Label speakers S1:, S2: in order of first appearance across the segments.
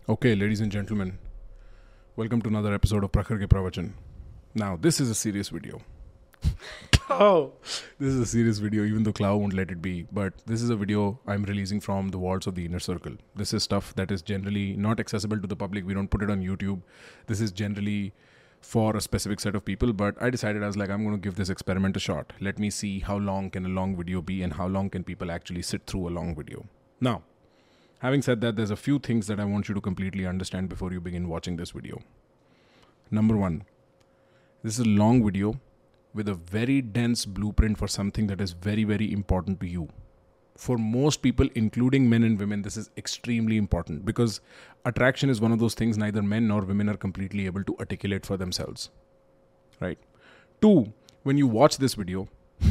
S1: Okay, ladies and gentlemen, welcome to another episode of Prakhar Ke Pravachan. Now, this is a serious video. Clow! This is a serious video, even though Clow won't let it be. But this is a video I'm releasing from the walls of the inner circle. This is stuff that is generally not accessible to the public. We don't put it on YouTube. This is generally for a specific set of people. But I decided, I was like, I'm going to give this experiment a shot. Let me see how long can a long video be and how long can people actually sit through a long video. Now, having said that, there's a few things that I want you to completely understand before you begin watching this video. Number one, this is a long video with a very dense blueprint for something that is very, very important to you. For most people, including men and women, this is extremely important because attraction is one of those things neither men nor women are completely able to articulate for themselves. Right? Two, when you watch this video,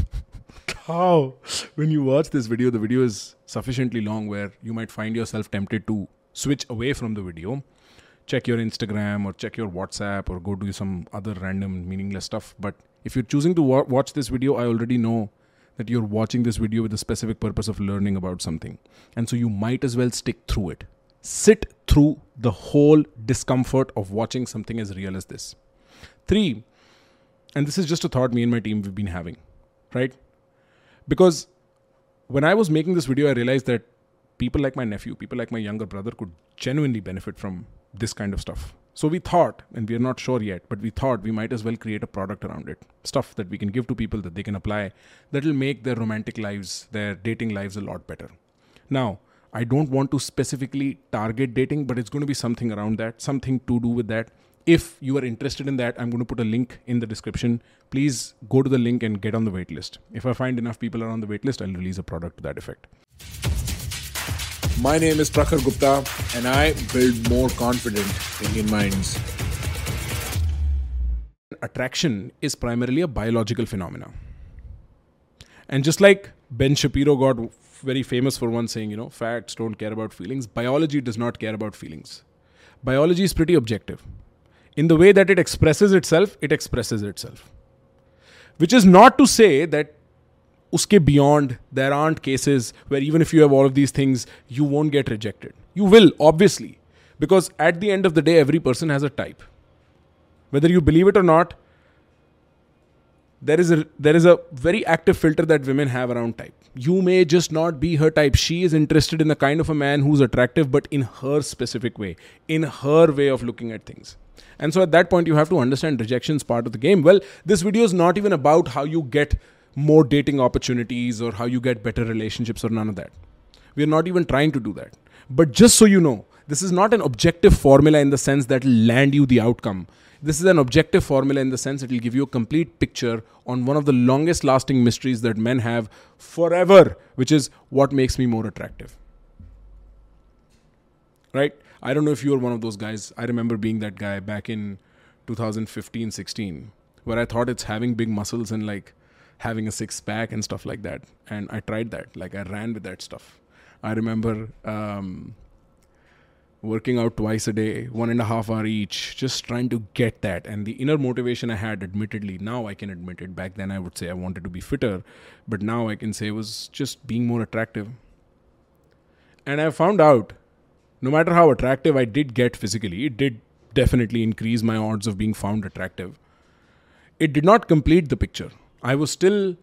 S1: when you watch this video, the video is sufficiently long where you might find yourself tempted to switch away from the video, check your Instagram or check your WhatsApp or go do some other random meaningless stuff. But if you're choosing to watch this video, I already know that you're watching this video with the specific purpose of learning about something. And so you might as well stick through it. Sit through the whole discomfort of watching something as real as this. Three, and this is just a thought me and my team we've been having, right? Because when I was making this video, I realized that people like my nephew, people like my younger brother could genuinely benefit from this kind of stuff. So we thought, and we are not sure yet, but we thought we might as well create a product around it. Stuff that we can give to people that they can apply that will make their romantic lives, their dating lives a lot better. Now, I don't want to specifically target dating, but it's going to be something around that, something to do with that. If you are interested in that, I'm going to put a link in the description. Please go to the link and get on the wait list. If I find enough people are on the wait list, I'll release a product to that effect.
S2: My name is Prakhar Gupta and I build more confident Indian minds.
S1: Attraction is primarily a biological phenomenon. And just like Ben Shapiro got very famous for once saying, facts don't care about feelings, biology does not care about feelings. Biology is pretty objective. In the way that it expresses itself. Which is not to say that uske beyond, there aren't cases where even if you have all of these things, you won't get rejected. You will, obviously. Because at the end of the day, every person has a type. Whether you believe it or not, there is a very active filter that women have around type. You may just not be her type. She is interested in the kind of a man who's attractive, but in her specific way, in her way of looking at things. And so at that point, you have to understand rejection's part of the game. Well, this video is not even about how you get more dating opportunities or how you get better relationships or none of that. We are not even trying to do that. But just so you know, this is not an objective formula in the sense that will land you the outcome. This is an objective formula in the sense it will give you a complete picture on one of the longest lasting mysteries that men have forever, which is what makes me more attractive. Right? I don't know if you were one of those guys. I remember being that guy back in 2015-16, where I thought it's having big muscles and like having a six pack and stuff like that. And I tried that. Like I ran with that stuff. I remember working out twice a day, 1.5 hours each, just trying to get that. And the inner motivation I had, admittedly, now I can admit it. Back then I would say I wanted to be fitter, but now I can say it was just being more attractive. And I found out, no matter how attractive I did get physically, it did definitely increase my odds of being found attractive. It did not complete the picture. I would still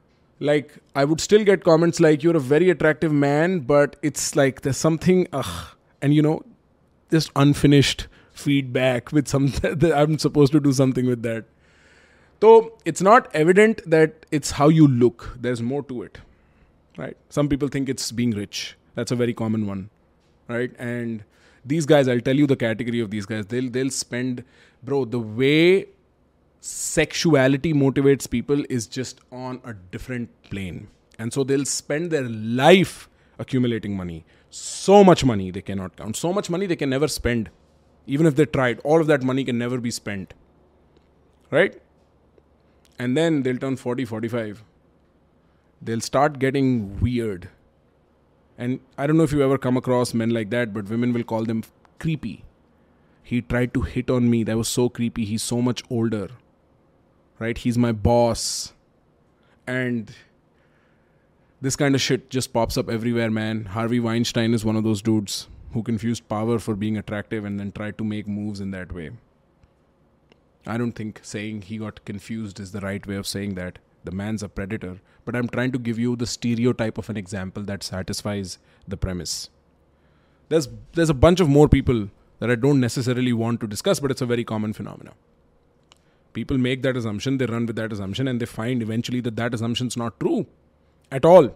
S1: get comments like, you're a very attractive man, but it's like there's something, and just unfinished feedback with that I'm supposed to do something with that. So it's not evident that it's how you look. There's more to it, right? Some people think it's being rich. That's a very common one, right? And these guys, I'll tell you the category of these guys. They'll spend, the way sexuality motivates people is just on a different plane. And so they'll spend their life accumulating money. So much money they cannot count. So much money they can never spend. Even if they tried, all of that money can never be spent. Right? And then they'll turn 40, 45. They'll start getting weird. And I don't know if you ever come across men like that, but women will call them creepy. He tried to hit on me. That was so creepy. He's so much older. Right? He's my boss. And this kind of shit just pops up everywhere, man. Harvey Weinstein is one of those dudes. who confused power for being attractive and then tried to make moves in that way. I don't think saying he got confused is the right way of saying that. The man's a predator. But I'm trying to give you the stereotype of an example that satisfies the premise. There's a bunch of more people that I don't necessarily want to discuss, but it's a very common phenomenon. People make that assumption, they run with that assumption, and they find eventually that assumption's not true at all.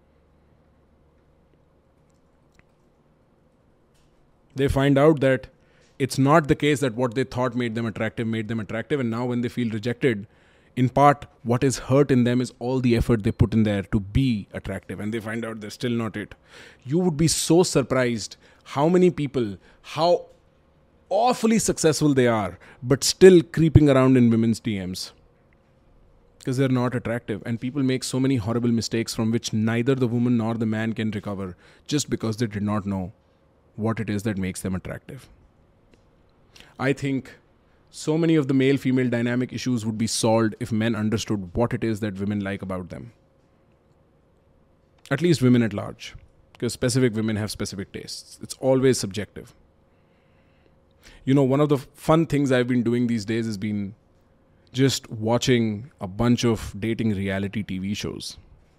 S1: They find out that it's not the case that what they thought made them attractive, and now when they feel rejected, in part, what is hurt in them is all the effort they put in there to be attractive, and they find out they're still not it. You would be so surprised how many people, how awfully successful they are, but still creeping around in women's DMs because they're not attractive. And people make so many horrible mistakes from which neither the woman nor the man can recover just because they did not know what it is that makes them attractive. I think so many of the male-female dynamic issues would be solved if men understood what it is that women like about them. At least women at large, because specific women have specific tastes. It's always subjective. You know, one of the fun things I've been doing these days has been just watching a bunch of dating reality TV shows.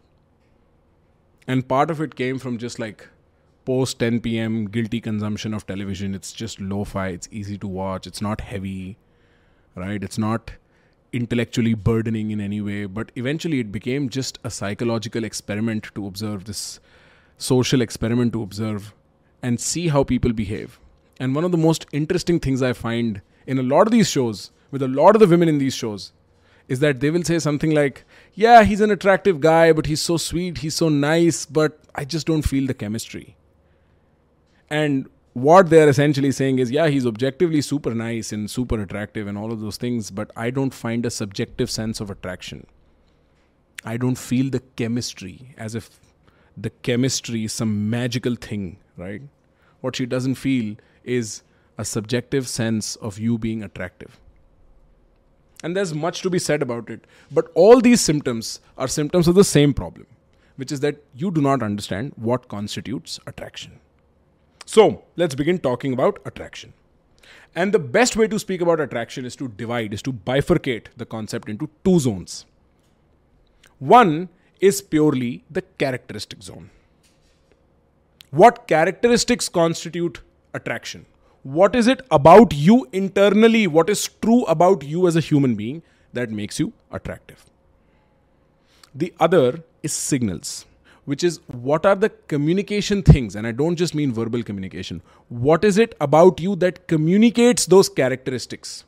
S1: And part of it came from just like post 10 p.m. guilty consumption of television. It's just lo-fi, it's easy to watch, it's not heavy, right? It's not intellectually burdening in any way, but eventually it became just a psychological experiment to observe, this social experiment to observe and see how people behave. And one of the most interesting things I find in a lot of these shows, with a lot of the women in these shows, is that they will say something like, yeah, he's an attractive guy, but he's so sweet, he's so nice, but I just don't feel the chemistry. And what they're essentially saying is, yeah, he's objectively super nice and super attractive and all of those things, but I don't find a subjective sense of attraction. I don't feel the chemistry, as if the chemistry is some magical thing, right? What she doesn't feel is a subjective sense of you being attractive. And there's much to be said about it. But all these symptoms are symptoms of the same problem, which is that you do not understand what constitutes attraction. So, let's begin talking about attraction. And the best way to speak about attraction is to bifurcate the concept into two zones. One is purely the characteristic zone. What characteristics constitute attraction? What is it about you internally? What is true about you as a human being that makes you attractive? The other is signals, which is what are the communication things, and I don't just mean verbal communication. What is it about you that communicates those characteristics?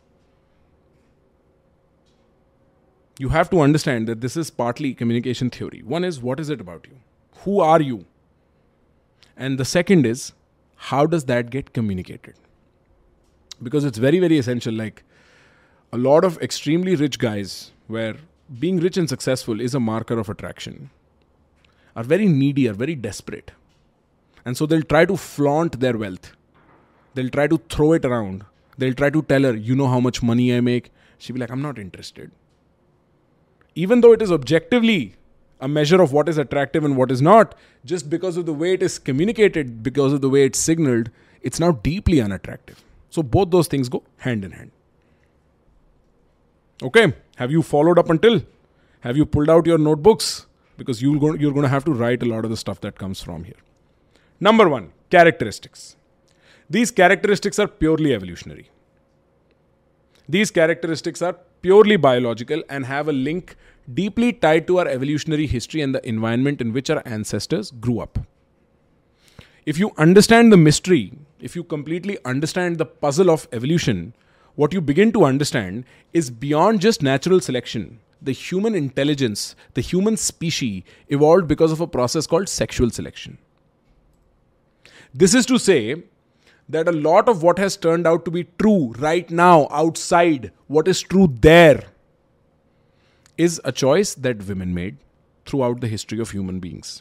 S1: You have to understand that this is partly communication theory. One is, what is it about you? Who are you? And the second is, how does that get communicated? Because it's very, very essential. Like a lot of extremely rich guys, where being rich and successful is a marker of attraction, are very needy, are very desperate. And so they'll try to flaunt their wealth. They'll try to throw it around. They'll try to tell her, you know how much money I make? She'll be like, I'm not interested. Even though it is objectively a measure of what is attractive and what is not, just because of the way it is communicated, because of the way it's signaled, it's now deeply unattractive. So both those things go hand in hand. Okay, have you followed up until? Have you pulled out your notebooks? Because you're going to have to write a lot of the stuff that comes from here. Number one, characteristics. These characteristics are purely evolutionary. These characteristics are purely biological and have a link deeply tied to our evolutionary history and the environment in which our ancestors grew up. If you understand the mystery, if you completely understand the puzzle of evolution, what you begin to understand is beyond just natural selection. The human intelligence, the human species evolved because of a process called sexual selection. This is to say that a lot of what has turned out to be true right now outside, what is true there, is a choice that women made throughout the history of human beings.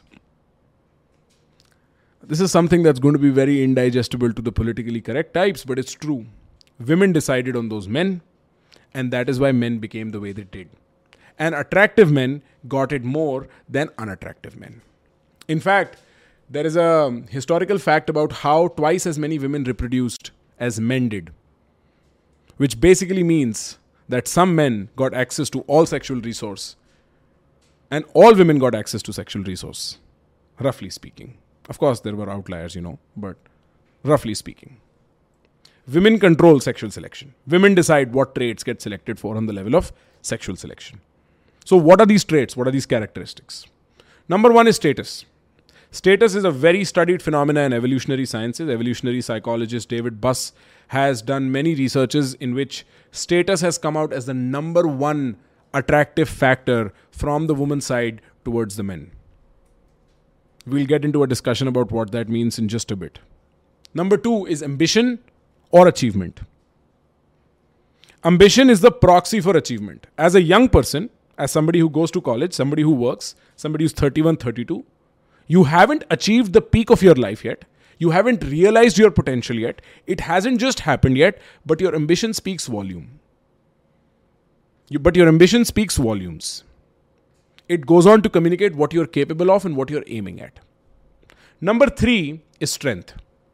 S1: This is something that's going to be very indigestible to the politically correct types, but it's true. Women decided on those men, and that is why men became the way they did. And attractive men got it more than unattractive men. In fact, There is a historical fact about how twice as many women reproduced as men did, which basically means that some men got access to all sexual resource and all women got access to sexual resource, roughly speaking. Of course, there were outliers, but roughly speaking. Women control sexual selection. Women decide what traits get selected for on the level of sexual selection. So what are these traits? What are these characteristics? Number one is status. Status is a very studied phenomena in evolutionary sciences. Evolutionary psychologist David Buss has done many researches in which status has come out as the number one attractive factor from the woman's side towards the men. We'll get into a discussion about what that means in just a bit. Number two is ambition or achievement. Ambition is the proxy for achievement. As a young person, as somebody who goes to college, somebody who works, somebody who's 31, 32, you haven't achieved the peak of your life yet. You haven't realized your potential yet. It hasn't just happened yet, but your ambition speaks volume. But your ambition speaks volumes. It goes on to communicate what you're capable of and what you're aiming at. Number three is strength.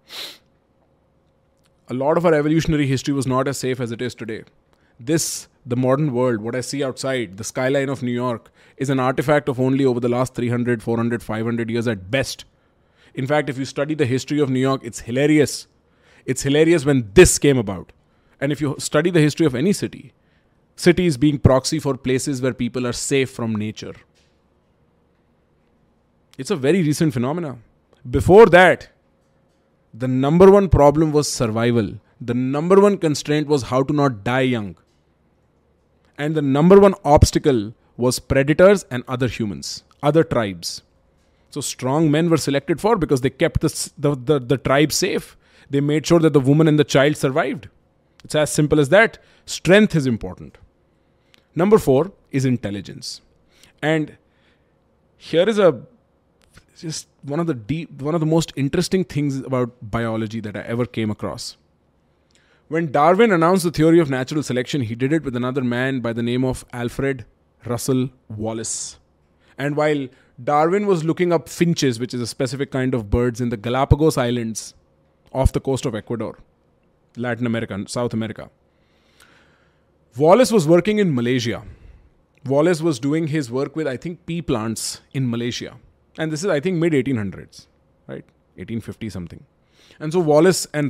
S1: A lot of our evolutionary history was not as safe as it is today. The modern world, what I see outside, the skyline of New York, is an artifact of only over the last 300, 400, 500 years at best. In fact, if you study the history of New York, it's hilarious. It's hilarious when this came about. And if you study the history of any city, cities being proxy for places where people are safe from nature. It's a very recent phenomena. Before that, the number one problem was survival. The number one constraint was how to not die young. And the number one obstacle was predators and other humans, other tribes. So strong men were selected for because they kept the tribe safe. They made sure that the woman and the child survived. It's as simple as that. Strength is important. Number four is intelligence. And here is just one of the most interesting things about biology that I ever came across. When Darwin announced the theory of natural selection, he did it with another man by the name of Alfred Russel Wallace. And while Darwin was looking up finches, which is a specific kind of birds in the Galapagos Islands off the coast of Ecuador, Latin America, South America, Wallace was working in Malaysia. Wallace was doing his work with, I think, pea plants in Malaysia. And this is, I think, mid-1800s, right? 1850 something. And so Wallace and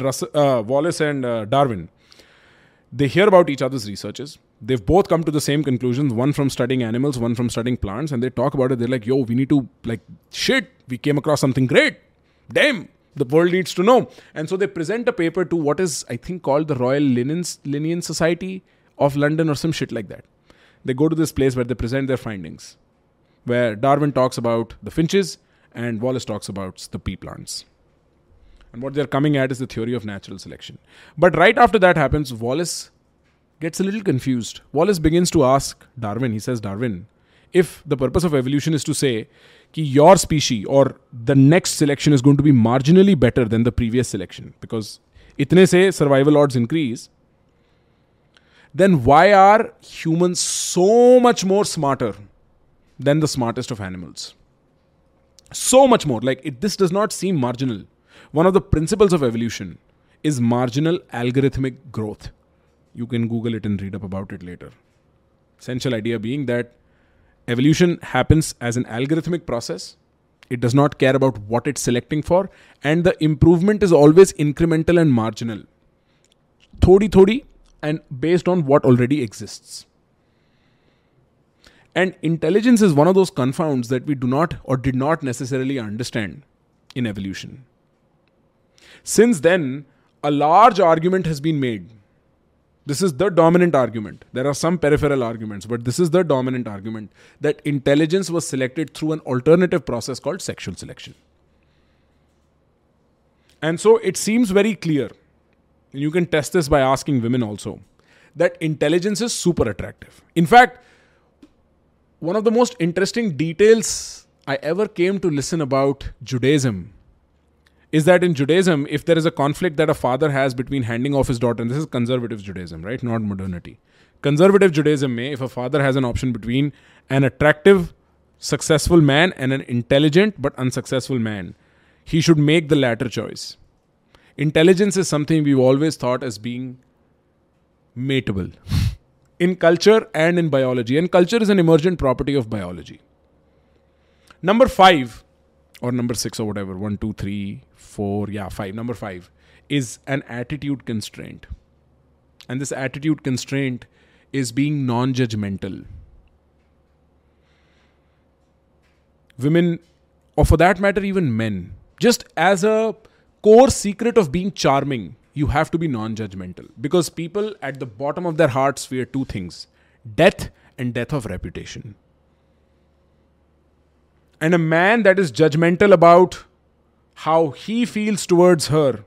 S1: Darwin, they hear about each other's researches. They've both come to the same conclusions, one from studying animals, one from studying plants. And they talk about it. They're like, yo, we need to, we came across something great. Damn, the world needs to know. And so they present a paper to what is, I think, called the Royal Linnean Society of London or some shit like that. They go to this place where they present their findings, where Darwin talks about the finches and Wallace talks about the pea plants. And what they're coming at is the theory of natural selection. But right after that happens, Wallace gets a little confused. Wallace begins to ask Darwin, he says, Darwin, if the purpose of evolution is to say that your species or the next selection is going to be marginally better than the previous selection, because itne se survival odds increase, then why are humans so much more smarter than the smartest of animals? So much more. This does not seem marginal. One of the principles of evolution is marginal algorithmic growth. You can Google it and read up about it later. Essential idea being that evolution happens as an algorithmic process. It does not care about what it's selecting for. And the improvement is always incremental and marginal. Thodi, and based on what already exists. And intelligence is one of those confounds that we do not or did not necessarily understand in evolution. Since then, a large argument has been made. This is the dominant argument. There are some peripheral arguments, but this is the dominant argument that intelligence was selected through an alternative process called sexual selection. And so it seems very clear, and you can test this by asking women also, that intelligence is super attractive. In fact, one of the most interesting details I ever came to listen about Judaism is that in Judaism, if there is a conflict that a father has between handing off his daughter, and this is conservative Judaism, right? Not modernity. Conservative Judaism, if a father has an option between an attractive, successful man and an intelligent but unsuccessful man, he should make the latter choice. Intelligence is something we've always thought as being mateable in culture and in biology. And culture is an emergent property of biology. Number 5 or number 6 or whatever, 1, 2, 3, 4, 5. Number 5 is an attitude constraint. And this attitude constraint is being non-judgmental. Women, or for that matter, even men, just as a core secret of being charming, you have to be non-judgmental. Because people at the bottom of their hearts fear 2 things: death and death of reputation. And a man that is judgmental about how he feels towards her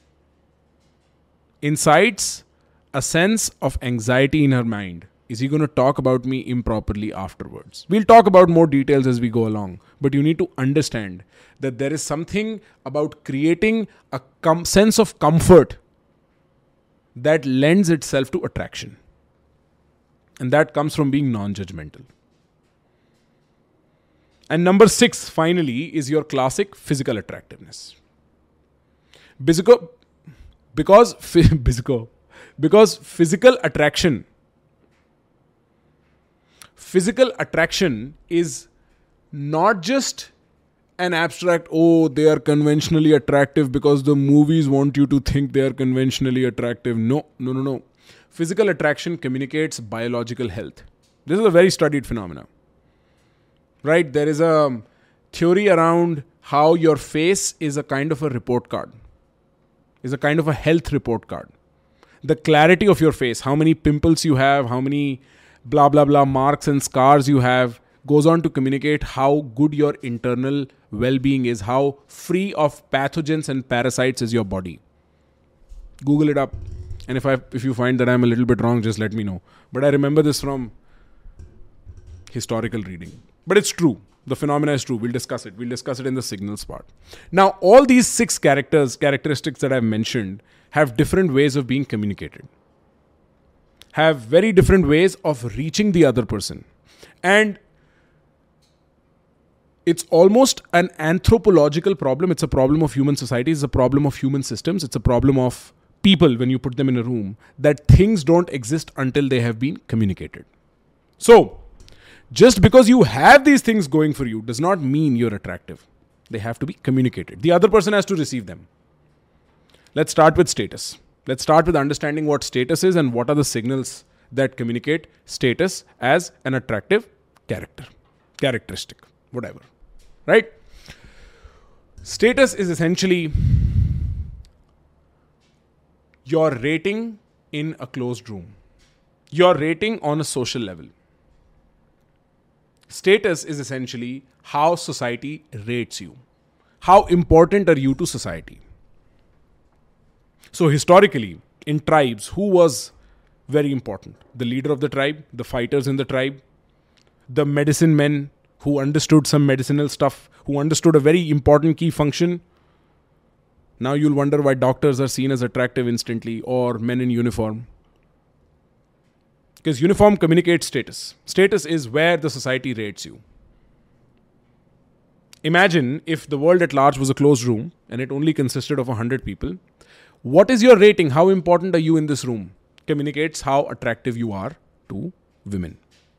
S1: incites a sense of anxiety in her mind. Is he going to talk about me improperly afterwards? We'll talk about more details as we go along. But you need to understand that there is something about creating a sense of comfort that lends itself to attraction. And that comes from being non-judgmental. And number 6, finally, is your classic physical attractiveness. Because physical attraction is not just an abstract, they are conventionally attractive because the movies want you to think they are conventionally attractive. No. Physical attraction communicates biological health. This is a very studied phenomenon. Right? There is a theory around how your face is a kind of a report card, is a kind of a health report card. The clarity of your face, how many pimples you have, how many blah blah blah marks and scars you have, goes on to communicate how good your internal well-being is, how free of pathogens and parasites is your body. Google it up. And if you find that I'm a little bit wrong, just let me know. But I remember this from historical reading. But it's true. The phenomena is true. We'll discuss it. We'll discuss it in the signals part. Now, all these 6 characteristics that I've mentioned have different ways of being communicated, have very different ways of reaching the other person. And it's almost an anthropological problem. It's a problem of human society. It's a problem of human systems. It's a problem of people when you put them in a room, that things don't exist until they have been communicated. So, just because you have these things going for you does not mean you're attractive. They have to be communicated. The other person has to receive them. Let's start with status. Let's start with understanding what status is and what are the signals that communicate status as an attractive characteristic, whatever. Right? Status is essentially your rating in a closed room, your rating on a social level. Status is essentially how society rates you. How important are you to society? So historically, in tribes, who was very important? The leader of the tribe, the fighters in the tribe, the medicine men who understood some medicinal stuff, who understood a very important key function. Now you'll wonder why doctors are seen as attractive instantly, or men in uniform. Because uniform communicates status. Status is where the society rates you. Imagine if the world at large was a closed room and it only consisted of 100 people. What is your rating? How important are you in this room? Communicates how attractive you are to women.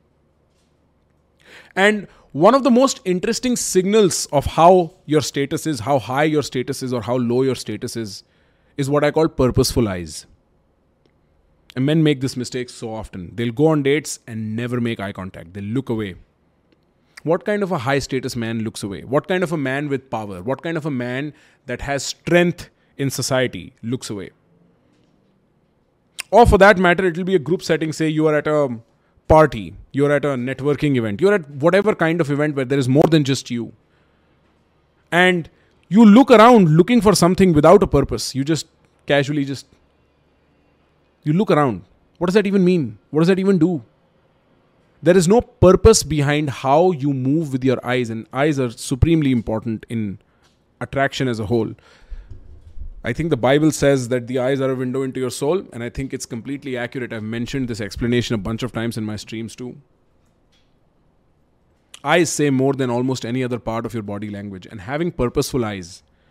S1: And one of the most interesting signals of how your status is, how high your status is or how low your status is what I call purposeful eyes. And men make this mistake so often. They'll go on dates and never make eye contact. They'll look away. What kind of a high status man looks away? What kind of a man with power? What kind of a man that has strength in society looks away? Or for that matter, it will be a group setting. Say you are at a party, you're at a networking event, you're at whatever kind of event where there is more than just you. And you look around looking for something without a purpose. You just casually you look around. What does that even mean? What does that even do? There is no purpose behind how you move with your eyes, and eyes are supremely important in attraction as a whole. I think the Bible says that the eyes are a window into your soul, and I think it's completely accurate. I've mentioned this explanation a bunch of times in my streams too. Eyes say more than almost any other part of your body language, and having purposeful eyes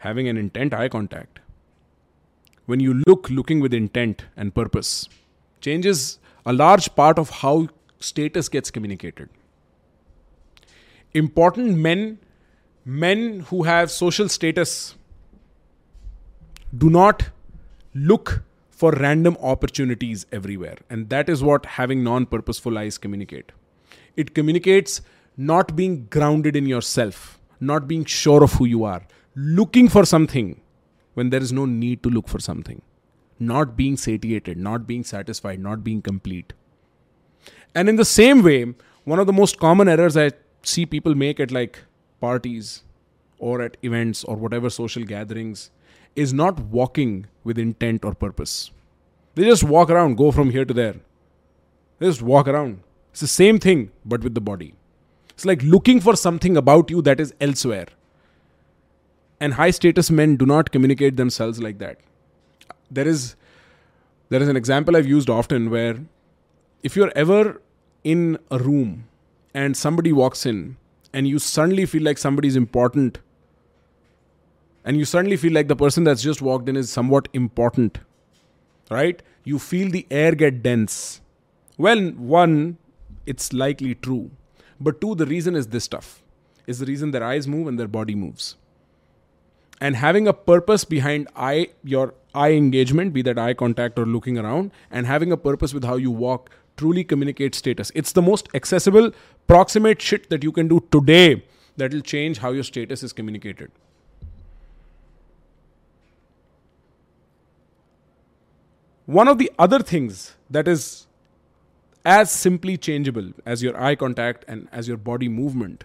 S1: having an intent eye contact. When you looking with intent and purpose, changes a large part of how status gets communicated. Important men who have social status, do not look for random opportunities everywhere. And that is what having non-purposeful eyes communicate. It communicates not being grounded in yourself, not being sure of who you are, looking for something when there is no need to look for something, not being satiated, not being satisfied, not being complete. And in the same way, one of the most common errors I see people make at like parties or at events or whatever social gatherings is not walking with intent or purpose. They just walk around, go from here to there. They just walk around. It's the same thing, but with the body. It's like looking for something about you that is elsewhere. And high status men do not communicate themselves like that. There is an example I've used often where if you're ever in a room and somebody walks in and you suddenly feel like somebody's important, and you suddenly feel like the person that's just walked in is somewhat important, right? You feel the air get dense. Well, one, it's likely true. But two, the reason is this stuff. Is the reason their eyes move and their body moves. And having a purpose behind your eye engagement, be that eye contact or looking around, and having a purpose with how you walk truly communicates status. It's the most accessible, proximate shit that you can do today that will change how your status is communicated. One of the other things that is as simply changeable as your eye contact and as your body movement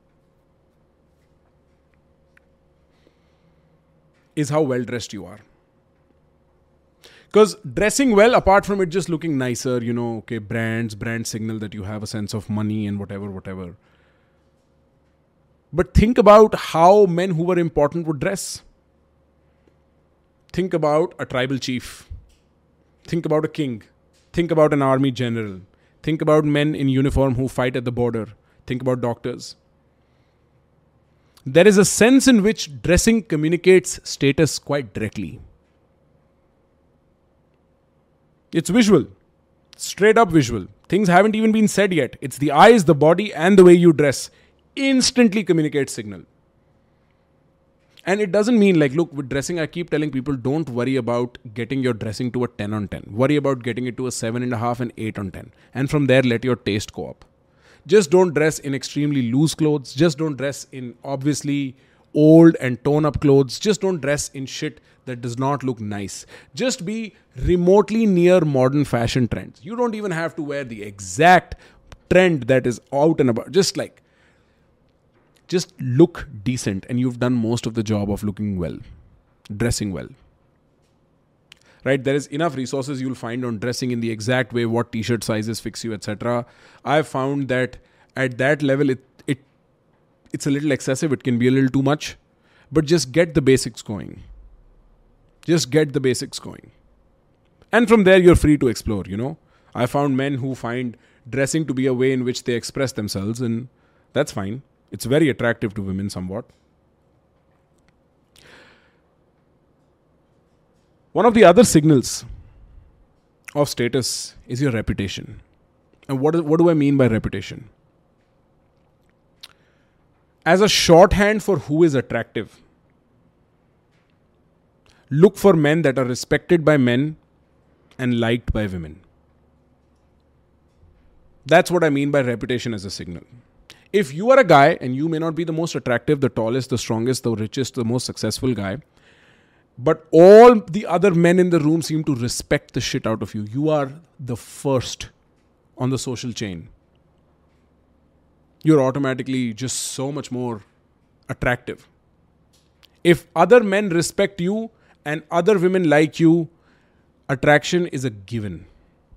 S1: is how well dressed you are. Because dressing well, apart from it just looking nicer, brand signal that you have a sense of money and whatever. But think about how men who were important would dress. Think about a tribal chief. Think about a king. Think about an army general. Think about men in uniform who fight at the border. Think about doctors. There is a sense in which dressing communicates status quite directly. It's visual. Straight up visual. Things haven't even been said yet. It's the eyes, the body, and the way you dress. Instantly communicates signal. And it doesn't mean with dressing, I keep telling people, don't worry about getting your dressing to a 10 on 10. Worry about getting it to a 7.5 and 8 on 10. And from there, let your taste go up. Just don't dress in extremely loose clothes. Just don't dress in obviously old and torn up clothes. Just don't dress in shit that does not look nice. Just be remotely near modern fashion trends. You don't even have to wear the exact trend that is out and about. Just look decent and you've done most of the job of looking well, dressing well. Right? There is enough resources you'll find on dressing in the exact way, what t-shirt sizes fix you, etc. I've found that at that level, it's a little excessive. It can be a little too much. But just get the basics going. And from there, you're free to explore, I found men who find dressing to be a way in which they express themselves, and that's fine. It's very attractive to women somewhat. One of the other signals of status is your reputation. And what do I mean by reputation? As a shorthand for who is attractive, look for men that are respected by men and liked by women. That's what I mean by reputation as a signal. If you are a guy and you may not be the most attractive, the tallest, the strongest, the richest, the most successful guy, but all the other men in the room seem to respect the shit out of you, you are the first on the social chain. You're automatically just so much more attractive. If other men respect you and other women like you, attraction is a given.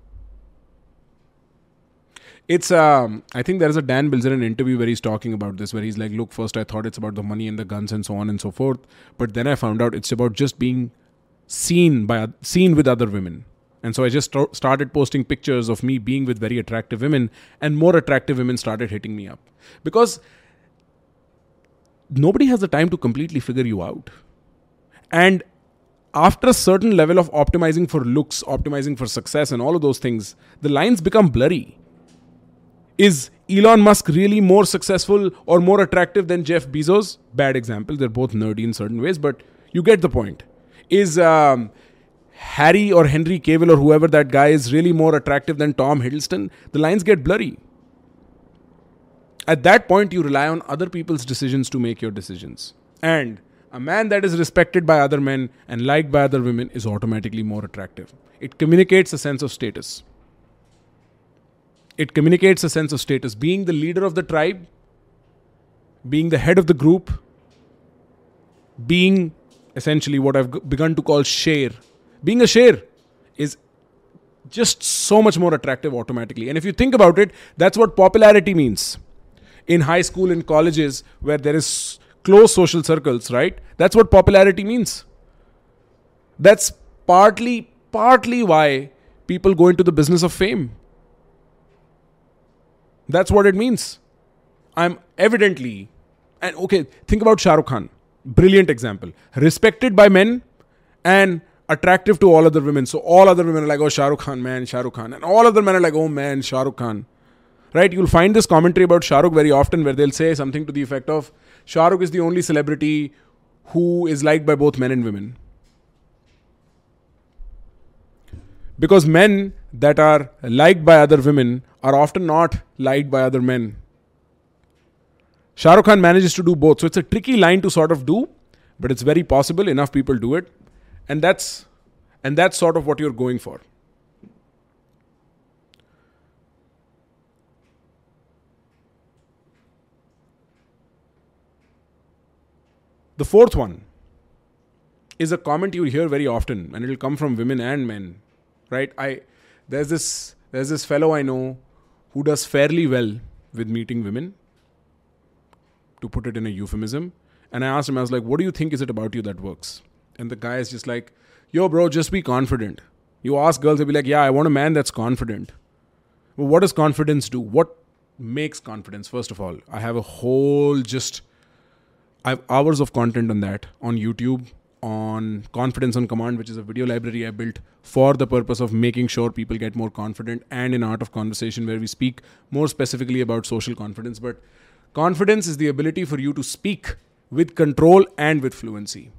S1: It's, I think there is a Dan Bilzerian interview where he's talking about this, where he's like, look, first I thought it's about the money and the guns and so on and so forth. But then I found out it's about just being seen with other women. And so I just started posting pictures of me being with very attractive women, and more attractive women started hitting me up. Because nobody has the time to completely figure you out. And after a certain level of optimizing for looks, optimizing for success, and all of those things, the lines become blurry. Is Elon Musk really more successful or more attractive than Jeff Bezos? Bad example. They're both nerdy in certain ways, but you get the point. Is Harry or Henry Cavill or whoever that guy is really more attractive than Tom Hiddleston? The lines get blurry. At that point, you rely on other people's decisions to make your decisions. And a man that is respected by other men and liked by other women is automatically more attractive. It communicates a sense of status. It communicates a sense of status. Being the leader of the tribe, being the head of the group, being essentially what I've begun to call sher. Being a sher is just so much more attractive automatically. And if you think about it, that's what popularity means. In high school and colleges where there is close social circles, right? That's what popularity means. That's partly why people go into the business of fame. That's what it means. I'm evidently, and okay, think about Shah Rukh Khan. Brilliant example. Respected by men and attractive to all other women. So all other women are like, oh, Shah Rukh Khan, man, Shah Rukh Khan. And all other men are like, oh man, Shah Rukh Khan. Right? You'll find this commentary about Shah Rukh very often where they'll say something to the effect of, Shah Rukh is the only celebrity who is liked by both men and women. Because men that are liked by other women are often not liked by other men. Shah Rukh Khan manages to do both. So it's a tricky line to sort of do, but it's very possible. Enough people do it. And that's sort of what you're going for. The fourth one is a comment you hear very often, and it'll come from women and men, right? There's this fellow I know who does fairly well with meeting women, to put it in a euphemism. And I asked him, I was like, what do you think is it about you that works? And the guy is just like, yo, bro, just be confident. You ask girls, they'll be like, yeah, I want a man that's confident. Well, what does confidence do? What makes confidence? First of all, I have hours of content on that on YouTube, on Confidence on Command, which is a video library I built for the purpose of making sure people get more confident, and in Art of Conversation, where we speak more specifically about social confidence. But confidence is the ability for you to speak with control and with fluency.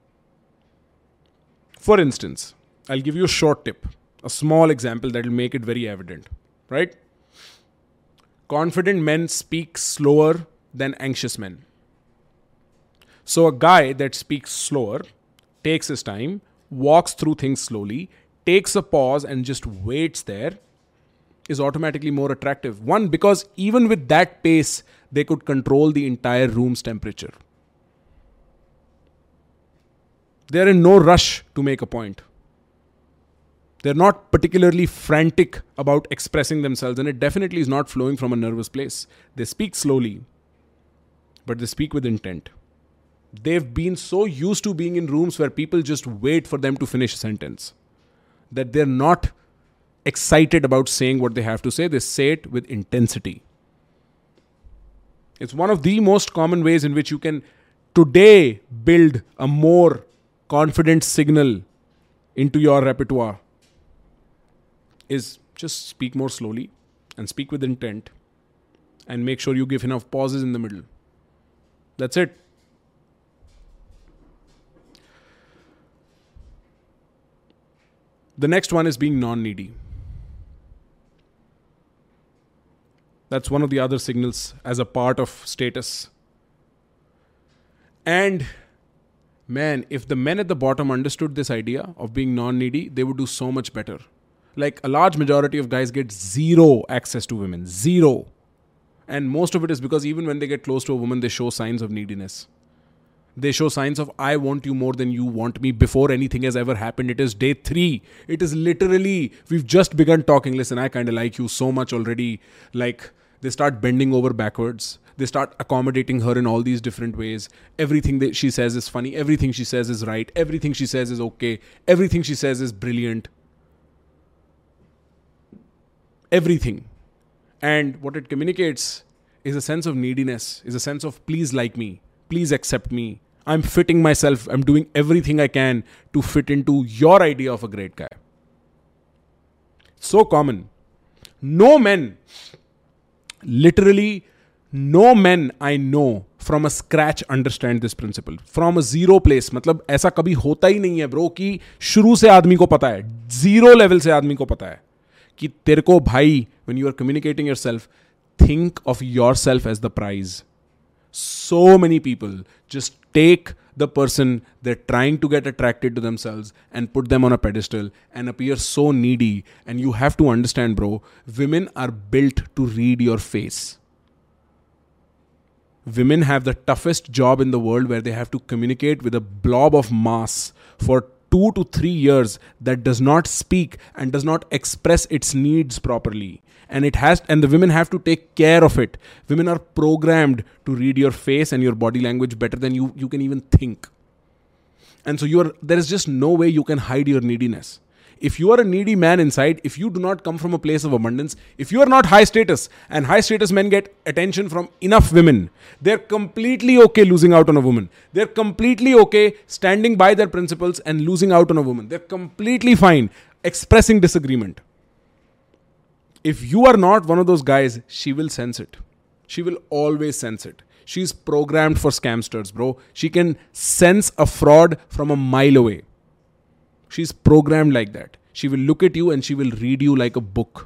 S1: For instance, I'll give you a short tip, a small example that will make it very evident, right? Confident men speak slower than anxious men. So a guy that speaks slower, takes his time, walks through things slowly, takes a pause and just waits there, is automatically more attractive. One, because even with that pace, they could control the entire room's temperature. They're in no rush to make a point. They're not particularly frantic about expressing themselves, and it definitely is not flowing from a nervous place. They speak slowly, but they speak with intent. They've been so used to being in rooms where people just wait for them to finish a sentence that they're not excited about saying what they have to say. They say it with intensity. It's one of the most common ways in which you can today build a more confident signal into your repertoire is just speak more slowly and speak with intent and make sure you give enough pauses in the middle. That's it. The next one is being non-needy. That's one of the other signals as a part of status. And man, if the men at the bottom understood this idea of being non-needy, they would do so much better. Like a large majority of guys get zero access to women. Zero. And most of it is because even when they get close to a woman, they show signs of neediness. They show signs of, I want you more than you want me before anything has ever happened. It is day 3. It is literally, we've just begun talking. Listen, I kind of like you so much already. Like, they start bending over backwards. They start accommodating her in all these different ways. Everything that she says is funny. Everything she says is right. Everything she says is okay. Everything she says is brilliant. Everything. And what it communicates is a sense of neediness, is a sense of please like me. Please accept me. I'm fitting myself. I'm doing everything I can to fit into your idea of a great guy. So common. No men, literally no men I know from a scratch understand this principle. From a zero place. मतलब ऐसा कभी होता ही नहीं है bro कि शुरू से आदमी को पता है, जीरो लेवल से आदमी को पता है कि तेरे को भाई, when you are communicating yourself, think of yourself as the prize. So many people just take the person they're trying to get attracted to themselves and put them on a pedestal and appear so needy. And you have to understand, bro, women are built to read your face. Women have the toughest job in the world where they have to communicate with a blob of mass for 2 to 3 years that does not speak and does not express its needs properly. And the women have to take care of it. Women are programmed to read your face and your body language better than you can even think. And so there is just no way you can hide your neediness. If you are a needy man inside, if you do not come from a place of abundance, if you are not high status, and high status men get attention from enough women, they're completely okay losing out on a woman. They're completely okay standing by their principles and losing out on a woman. They're completely fine expressing disagreement. If you are not one of those guys, she will sense it. She will always sense it. She's programmed for scamsters, bro. She can sense a fraud from a mile away. She's programmed like that. She will look at you and she will read you like a book.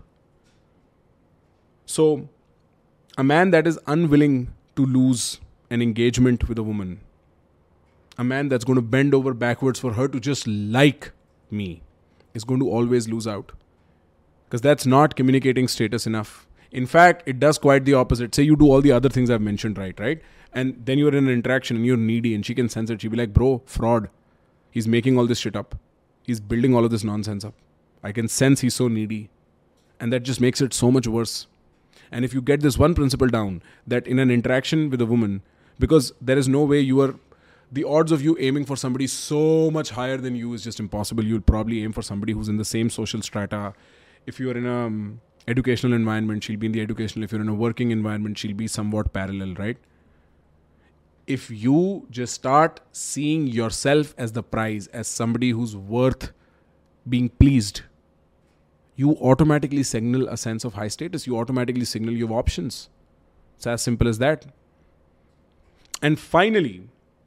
S1: So, a man that is unwilling to lose an engagement with a woman, a man that's going to bend over backwards for her to just like me, is going to always lose out. Because that's not communicating status enough. In fact, it does quite the opposite. Say you do all the other things I've mentioned, right? And then you're in an interaction and you're needy and she can sense it. She'll be like, bro, fraud. He's making all this shit up. He's building all of this nonsense up. I can sense he's so needy. And that just makes it so much worse. And if you get this one principle down, that in an interaction with a woman, because there is no way the odds of you aiming for somebody so much higher than you is just impossible. You'll probably aim for somebody who's in the same social strata. If you're in an educational environment, she'll be in the educational. If you're in a working environment, she'll be somewhat parallel, right? If you just start seeing yourself as the prize, as somebody who's worth being pleased, you automatically signal a sense of high status. You automatically signal you have options. It's as simple as that. And finally,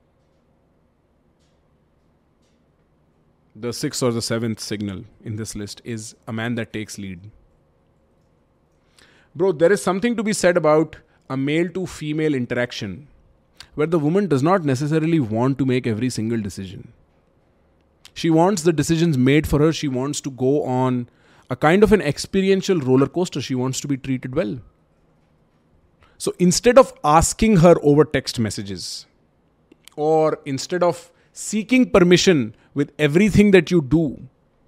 S1: the 6th or the 7th signal in this list is a man that takes lead. Bro, there is something to be said about a male to female interaction where the woman does not necessarily want to make every single decision. She wants the decisions made for her. She wants to go on a kind of an experiential roller coaster. She wants to be treated well. So instead of asking her over text messages, or instead of seeking permission with everything that you do,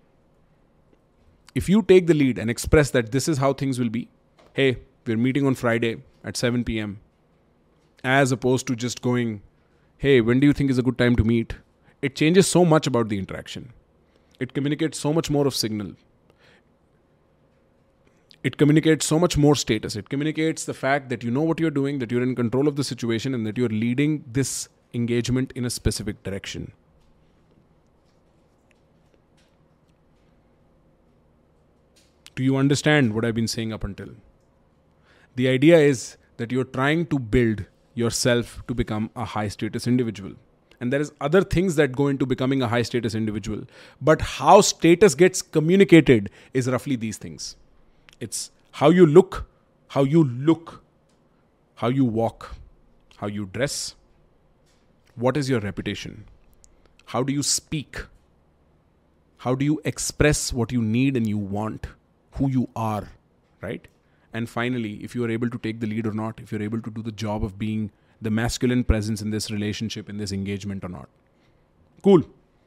S1: if you take the lead and express that this is how things will be, hey, we're meeting on Friday at 7 p.m. as opposed to just going, hey, when do you think is a good time to meet? It changes so much about the interaction. It communicates so much more of signal. It communicates so much more status. It communicates the fact that you know what you're doing, that you're in control of the situation, and that you're leading this engagement in a specific direction. Do you understand what I've been saying up until? The idea is that you're trying to build yourself to become a high status individual. And there is other things that go into becoming a high status individual. But how status gets communicated is roughly these things. It's how you look, how you walk, how you dress. What is your reputation? How do you speak? How do you express what you need and you want? Who you are, right? And finally, if you are able to take the lead or not, if you're able to do the job of being the masculine presence in this relationship, in this engagement or not. Cool.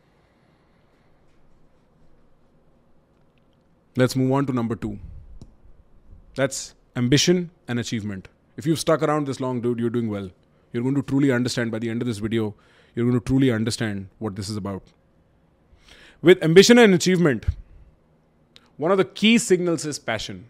S1: Let's move on to number 2. That's ambition and achievement. If you've stuck around this long, dude, you're doing well. You're going to truly understand by the end of this video, you're going to truly understand what this is about. With ambition and achievement, one of the key signals is passion.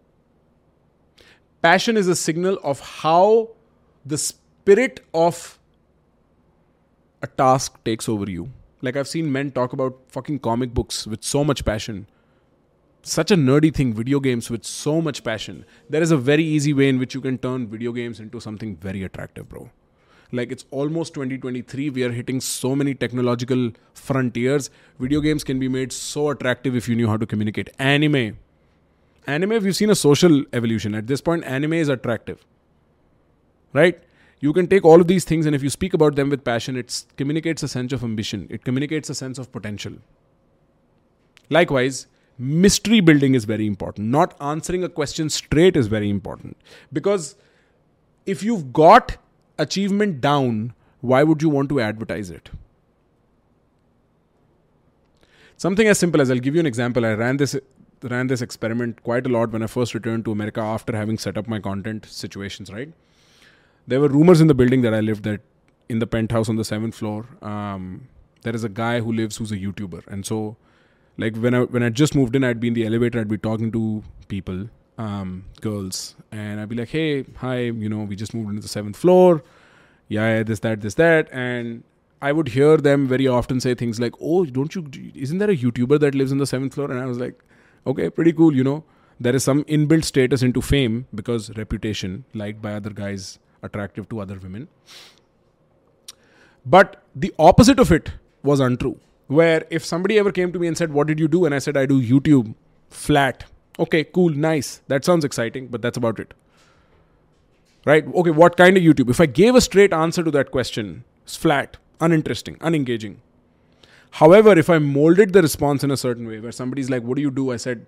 S1: Passion is a signal of how the spirit of a task takes over you. Like I've seen men talk about fucking comic books with so much passion. Such a nerdy thing, video games with so much passion. There is a very easy way in which you can turn video games into something very attractive, bro. Like it's almost 2023. We are hitting so many technological frontiers. Video games can be made so attractive if you knew how to communicate. Anime, we've seen a social evolution. At this point, anime is attractive. Right? You can take all of these things and if you speak about them with passion, it communicates a sense of ambition. It communicates a sense of potential. Likewise, mystery building is very important. Not answering a question straight is very important. Because if you've got achievement down, why would you want to advertise it? Something as simple as, I'll give you an example. I ran this experiment quite a lot when I first returned to America after having set up my content situations, right? There were rumors in the building that I lived that in the penthouse on the 7th floor, there is a guy who lives who's a YouTuber. And so like when I just moved in, I'd be in the elevator, I'd be talking to people, girls, and I'd be like, hey, hi, we just moved into the 7th floor. Yeah, this, that. And I would hear them very often say things like, oh, isn't there a YouTuber that lives in the 7th floor? And I was like, okay, pretty cool, There is some inbuilt status into fame because reputation, liked by other guys, attractive to other women. But the opposite of it was untrue. Where if somebody ever came to me and said, what did you do? And I said, I do YouTube, flat. Okay, cool, nice. That sounds exciting, but that's about it. Right? Okay, what kind of YouTube? If I gave a straight answer to that question, it's flat, uninteresting, unengaging. However, if I molded the response in a certain way, where somebody's like, what do you do? I said,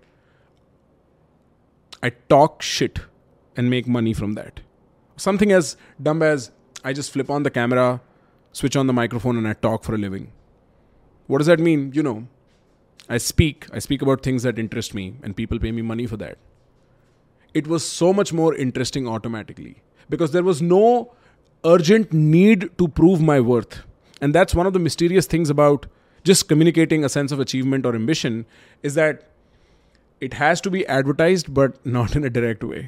S1: I talk shit and make money from that. Something as dumb as, I just flip on the camera, switch on the microphone, and I talk for a living. What does that mean? I speak about things that interest me and people pay me money for that. It was so much more interesting automatically because there was no urgent need to prove my worth. And that's one of the mysterious things about just communicating a sense of achievement or ambition is that it has to be advertised, but not in a direct way.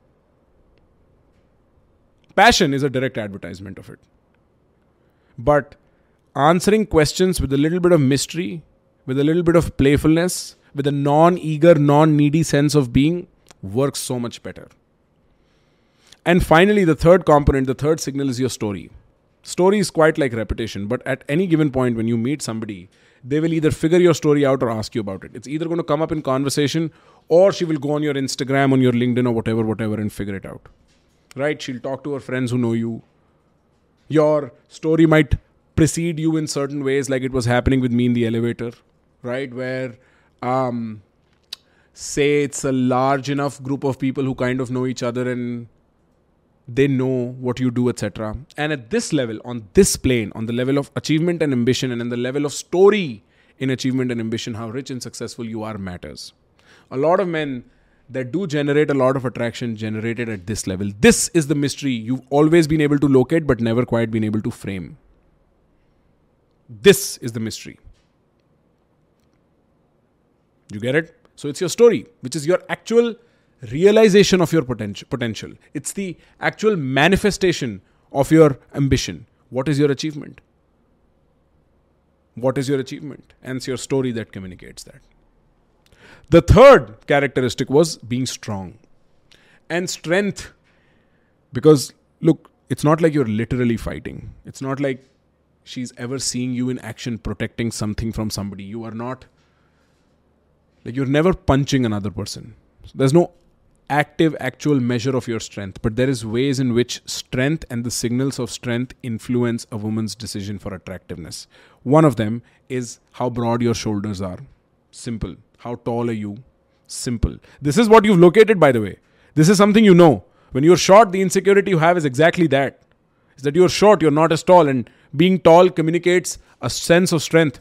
S1: Passion is a direct advertisement of it. But answering questions with a little bit of mystery, with a little bit of playfulness, with a non-eager, non-needy sense of being works so much better. And finally, the third component, the third signal is your story. Story is quite like repetition, but at any given point when you meet somebody, they will either figure your story out or ask you about it. It's either going to come up in conversation or she will go on your Instagram, on your LinkedIn or whatever and figure it out. Right? She'll talk to her friends who know you. Your story might precede you in certain ways, like it was happening with me in the elevator, right? Where, say it's a large enough group of people who kind of know each other and they know what you do, etc. And at this level, on this plane, on the level of achievement and ambition and on the level of story in achievement and ambition, how rich and successful you are matters. A lot of men that do generate a lot of attraction generated at this level. This is the mystery you've always been able to locate but never quite been able to frame. This is the mystery. You get it? So it's your story, which is your actual realization of your potential. It's the actual manifestation of your ambition. What is your achievement? What is your achievement? And it's your story that communicates that. The third characteristic was being strong. And strength, because look, it's not like you're literally fighting. It's not like she's ever seeing you in action protecting something from somebody. You are not, like you're never punching another person. So there's no active, actual measure of your strength, but there is ways in which strength and the signals of strength influence a woman's decision for attractiveness. One of them is how broad your shoulders are. Simple. How tall are you? Simple. This is what you've located, by the way. This is something you know. When you're short, the insecurity you have is exactly that. Is that you're short, you're not as tall, and being tall communicates a sense of strength.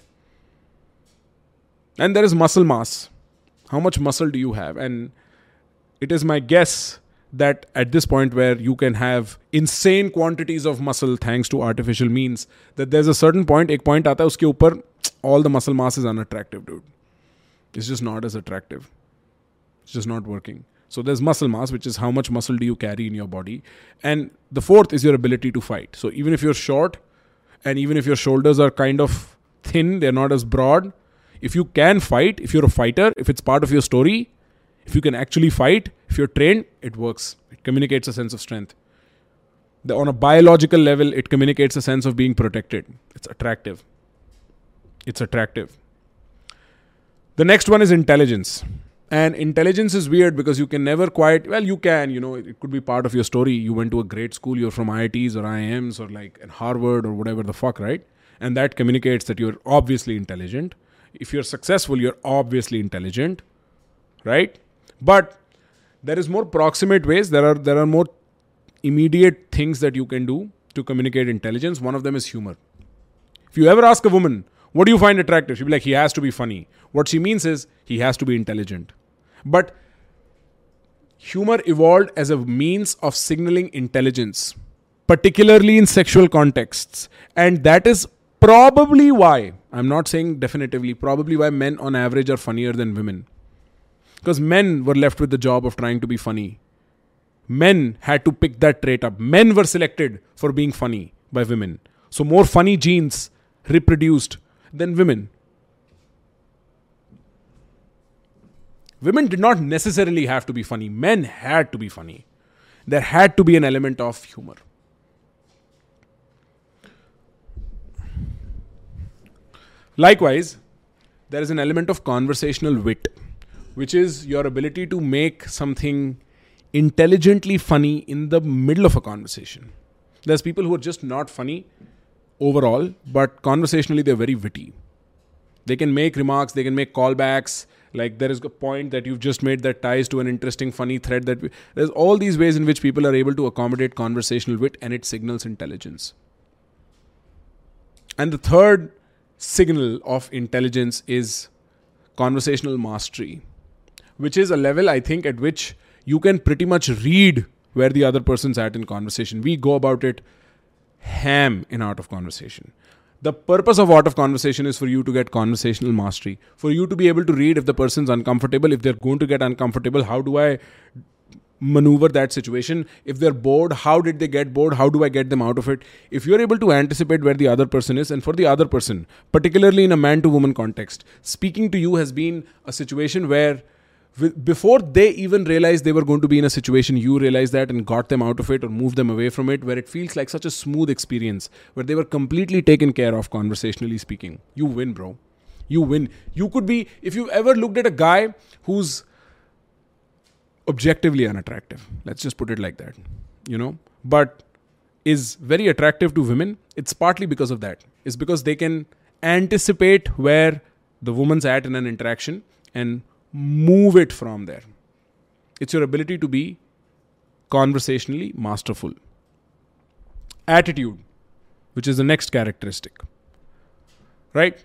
S1: And there is muscle mass. How much muscle do you have? And it is my guess that at this point where you can have insane quantities of muscle thanks to artificial means, that there's a certain point, ek point aata hai, uske upar all the muscle mass is unattractive, dude. It's just not as attractive. It's just not working. So there's muscle mass, which is how much muscle do you carry in your body. And the fourth is your ability to fight. So even if you're short and even if your shoulders are kind of thin, they're not as broad. If you can fight, if you're a fighter, if it's part of your story, if you can actually fight, if you're trained, it works. It communicates a sense of strength. On a biological level, it communicates a sense of being protected. It's attractive. It's attractive. The next one is intelligence. And intelligence is weird because you can never quite, well, you can, it could be part of your story. You went to a great school, you're from IITs or IIMs or like at Harvard or whatever the fuck, right? And that communicates that you're obviously intelligent. If you're successful, you're obviously intelligent, right? But there is more proximate ways. There are more immediate things that you can do to communicate intelligence. One of them is humor. If you ever ask a woman, what do you find attractive? She'll be like, he has to be funny. What she means is, he has to be intelligent. But humor evolved as a means of signaling intelligence, particularly in sexual contexts. And that is probably why, I'm not saying definitively, probably why men on average are funnier than women. Because men were left with the job of trying to be funny. Men had to pick that trait up. Men were selected for being funny by women. So more funny genes reproduced than women. Women did not necessarily have to be funny. Men had to be funny. There had to be an element of humor. Likewise, there is an element of conversational wit, which is your ability to make something intelligently funny in the middle of a conversation. There's people who are just not funny overall, but conversationally they're very witty. They can make remarks, they can make callbacks. Like there is a point that you've just made that ties to an interesting, funny thread. There's all these ways in which people are able to accommodate conversational wit, and it signals intelligence. And the third signal of intelligence is conversational mastery, which is a level, I think, at which you can pretty much read where the other person's at in conversation. We go about it ham in Art of Conversation. The purpose of Art of Conversation is for you to get conversational mastery, for you to be able to read if the person's uncomfortable, if they're going to get uncomfortable, how do I maneuver that situation? If they're bored, how did they get bored? How do I get them out of it? If you're able to anticipate where the other person is, and for the other person, particularly in a man-to-woman context, speaking to you has been a situation where before they even realized they were going to be in a situation, you realized that and got them out of it or moved them away from it, where it feels like such a smooth experience, where they were completely taken care of conversationally speaking. You win, bro. You win. You could be, if you've ever looked at a guy who's objectively unattractive, let's just put it like that, but is very attractive to women, it's partly because of that. It's because they can anticipate where the woman's at in an interaction and move it from there. It's your ability to be conversationally masterful. Attitude, which is the next characteristic. Right?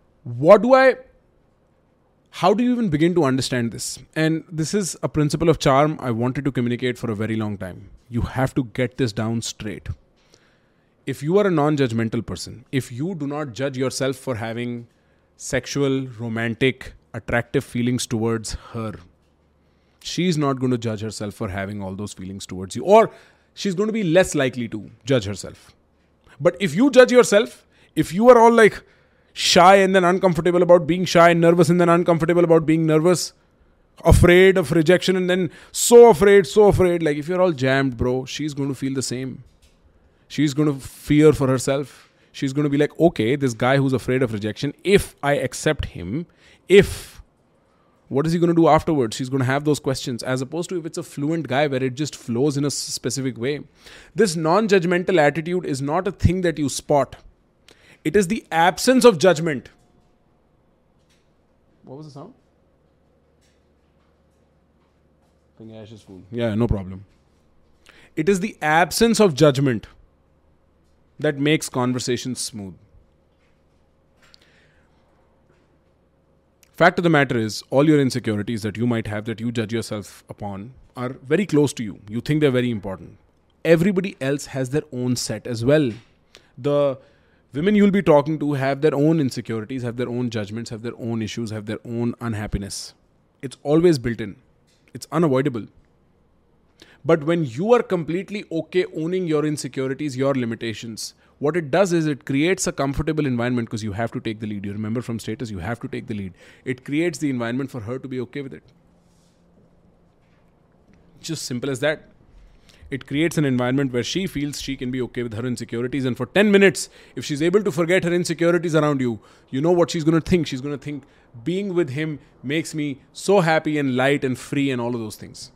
S1: How do you even begin to understand this? And this is a principle of charm I wanted to communicate for a very long time. You have to get this down straight. If you are a non-judgmental person, if you do not judge yourself for having sexual, romantic, attractive feelings towards her, she's not going to judge herself for having all those feelings towards you, or she's going to be less likely to judge herself. But if you judge yourself, if you are all like shy and then uncomfortable about being shy, nervous and then uncomfortable about being nervous, afraid of rejection and then so afraid, like if you're all jammed, bro, she's going to feel the same. She's going to fear for herself. She's going to be like, okay, this guy who's afraid of rejection, if I accept him, what is he going to do afterwards? She's going to have those questions, as opposed to if it's a fluent guy where it just flows in a specific way. This non-judgmental attitude is not a thing that you spot. It is the absence of judgment. What was the sound? I think Ash is full. Yeah, no problem. It is the absence of judgment that makes conversations smooth. Fact of the matter is, all your insecurities that you might have, that you judge yourself upon, are very close to you. You think they're very important. Everybody else has their own set as well. The women you'll be talking to have their own insecurities, have their own judgments, have their own issues, have their own unhappiness. It's always built in. It's unavoidable. But when you are completely okay owning your insecurities, your limitations, what it does is it creates a comfortable environment because you have to take the lead. You remember from status, you have to take the lead. It creates the environment for her to be okay with it. Just simple as that. It creates an environment where she feels she can be okay with her insecurities. And for 10 minutes, if she's able to forget her insecurities around you, you know what she's going to think? She's going to think, being with him makes me so happy and light and free and all of those things.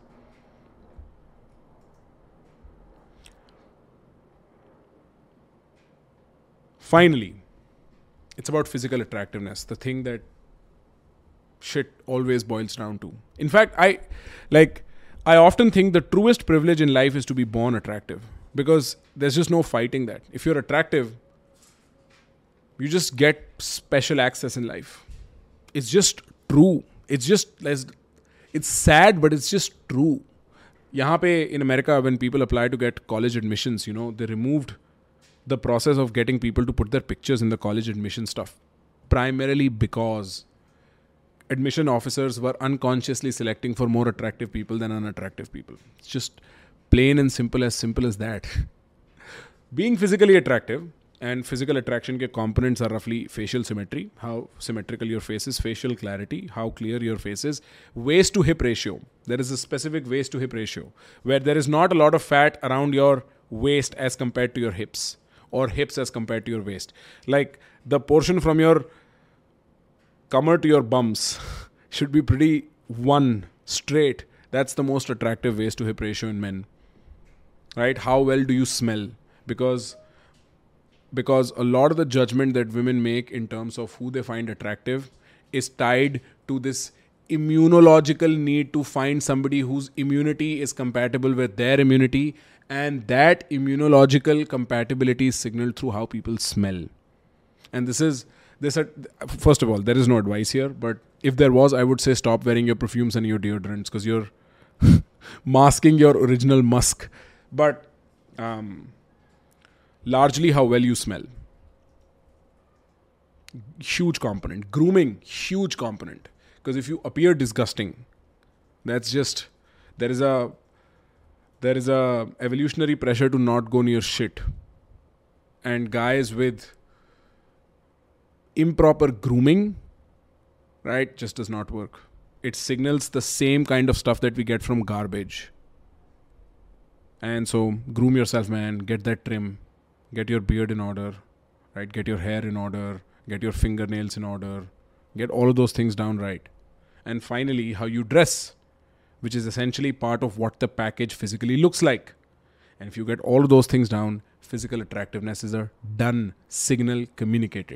S1: Finally, it's about physical attractiveness, the thing that shit always boils down to. In fact, I often think the truest privilege in life is to be born attractive, because there's just no fighting that. If you're attractive, you just get special access in life. It's just true. It's sad, but it's just true. Yahan pe in America, when people apply to get college admissions, they removed the process of getting people to put their pictures in the college admission stuff, primarily because admission officers were unconsciously selecting for more attractive people than unattractive people. It's just plain and simple as that. Being physically attractive, and physical attraction ke components are roughly facial symmetry, how symmetrical your face is, facial clarity, how clear your face is, waist to hip ratio. There is a specific waist to hip ratio where there is not a lot of fat around your waist as compared to your hips, or hips as compared to your waist. Like the portion from your comer to your bums should be pretty one, straight. That's the most attractive waist to hip ratio in men. Right? How well do you smell? Because a lot of the judgment that women make in terms of who they find attractive is tied to this immunological need to find somebody whose immunity is compatible with their immunity, and that immunological compatibility is signaled through how people smell. And first of all, there is no advice here, but if there was, I would say stop wearing your perfumes and your deodorants, because you're masking your original musk. But largely how well you smell. Huge component. Grooming, huge component. Because if you appear disgusting, that's just, there is a evolutionary pressure to not go near shit. And guys with improper grooming, right, just does not work. It signals the same kind of stuff that we get from garbage. And so groom yourself, man. Get that trim. Get your beard in order, right? Get your hair in order. Get your fingernails in order. Get all of those things down right. And finally, how you dress, which is essentially part of what the package physically looks like. And if you get all of those things down, physical attractiveness is a done signal communicated.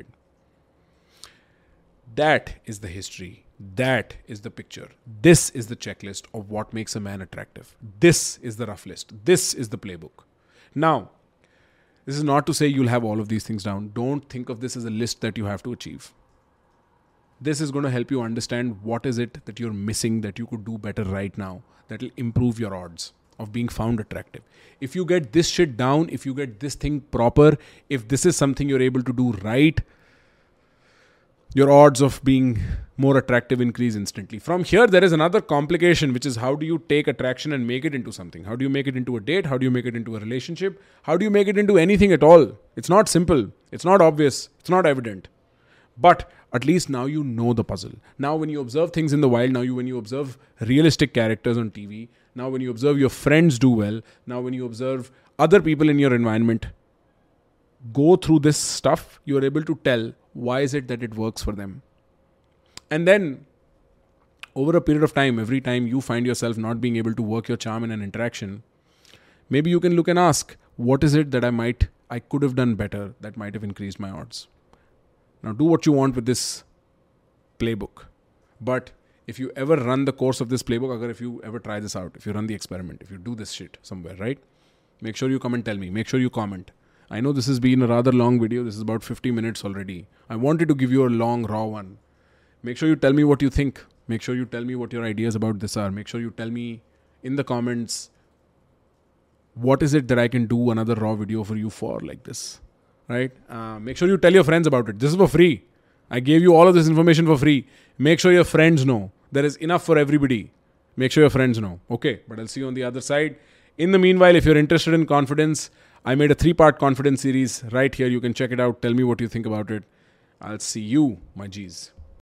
S1: That is the history. That is the picture. This is the checklist of what makes a man attractive. This is the rough list. This is the playbook. Now, this is not to say you'll have all of these things down. Don't think of this as a list that you have to achieve. This is going to help you understand what is it that you're missing that you could do better right now that will improve your odds of being found attractive. If you get this shit down, if you get this thing proper, if this is something you're able to do right, your odds of being more attractive increase instantly. From here, there is another complication, which is how do you take attraction and make it into something? How do you make it into a date? How do you make it into a relationship? How do you make it into anything at all? It's not simple. It's not obvious. It's not evident. But at least now you know the puzzle. Now when you observe things in the wild, when you observe realistic characters on TV, now when you observe your friends do well, now when you observe other people in your environment go through this stuff, you are able to tell why is it that it works for them. And then over a period of time, every time you find yourself not being able to work your charm in an interaction, maybe you can look and ask, what is it that I could have done better that might have increased my odds? Now do what you want with this playbook. But if you ever run the course of this playbook, if you ever try this out, if you run the experiment, if you do this shit somewhere, right? Make sure you come and tell me. Make sure you comment. I know this has been a rather long video. This is about 50 minutes already. I wanted to give you a long, raw one. Make sure you tell me what you think. Make sure you tell me what your ideas about this are. Make sure you tell me in the comments, what is it that I can do another raw video for you for like this, right? Make sure you tell your friends about it. This is for free. I gave you all of this information for free. Make sure your friends know. There is enough for everybody. Make sure your friends know. Okay, but I'll see you on the other side. In the meanwhile, if you're interested in confidence, I made a 3-part confidence series right here. You can check it out. Tell me what you think about it. I'll see you, my G's.